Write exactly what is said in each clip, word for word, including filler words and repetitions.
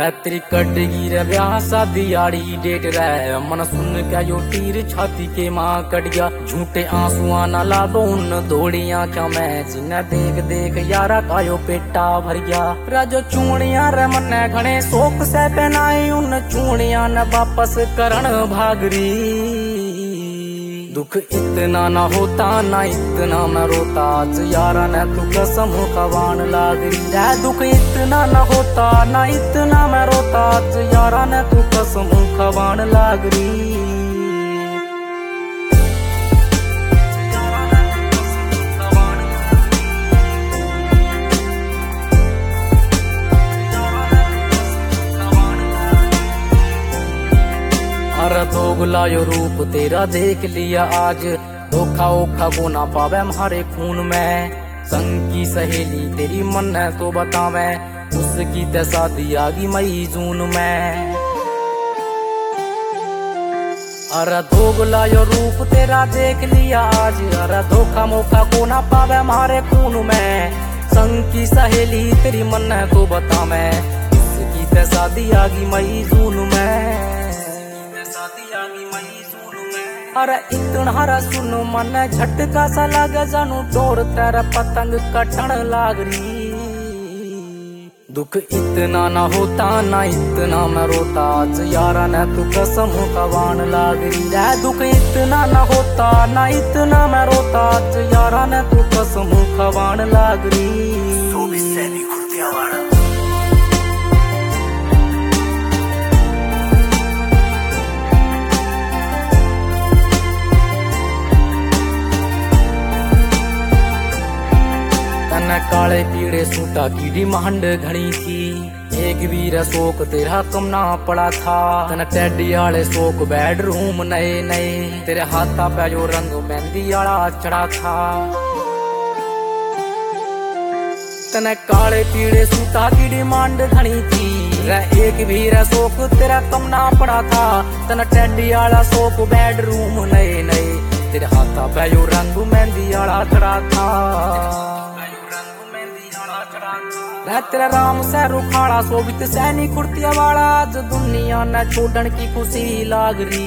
तेरी कटगी रे ब्याह शादी आड़ी डेट रे मन सुन क्या यो तीर छाती के माँ कट गया। झूठे आंसुआ न लादो उन दौड़िया क्या मैं जिन्हें देख देख यारा कायो पेटा भर गया। राजो चूड़िया रे मन घने शोक से पहनाई उन चूड़िया न वापस करण भागरी। दुख इतना ना होता ना इतना मैं रोता यारा ने तू कसम कवान लागरी। दुख इतना ना होता ना इतना मैं रोता यारा ने तू कसम कवान लागरी। अरे दोगला यो रूप तेरा देख लिया आज धोखा ओखा को ना पावे हमारे खून में। संग की सहेली तेरी मन है तो बतावे उसकी ते शादी आगी मई जून में। अरे दोगला यो रूप तेरा देख लिया आज अरे धोखा मोखा को ना पावे हमारे खून में। संग की सहेली तेरी मन है तो बतावे उसकी ते शादी आगी मई जून में। अरे इतना हरा सुनो मन झटका सा लगे जानू डोर तेरा पतंग कटन लागरी। दुख इतना ना होता ना इतना मैं रोता यारा ने तू कसम कवान लागरी। दुख इतना ना होता ना इतना मैं रोता यारा ने तू कसम कवान लागरी। काले पीड़े सूटा की डिमांड घनी थी एक भी रसोक तेरा कम ना पड़ा था। तन टेडी आले सोक बेडरूम नए नए तेरे हाथा पे जो रंग मेहंदी आला चढ़ा था। तन काले पीड़े सूटा की डिमांड घनी थी एक भी रसोक तेरा कम ना पड़ा था। तन टेडी आला सोक बेडरूम नए नए तेरे हाथा पे जो रंग मेहंदी आला चढ़ा था। तेरा राम से रुखाड़ा सोबित सैनी कुर्तिया वाला आज दुनिया न छोड़न की खुशी लागरी।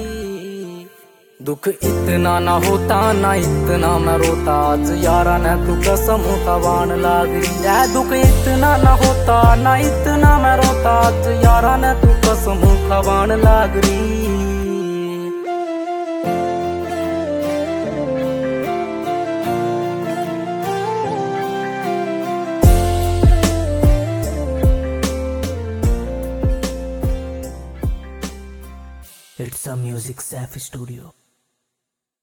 दुख इतना ना होता ना इतना मैं रोता यारा ने तू कसम कवान लागरी। दुख इतना ना होता ना इतना मैं रोता यारा ने तू कसम कवान लागरी। It's a Music Safe Studio.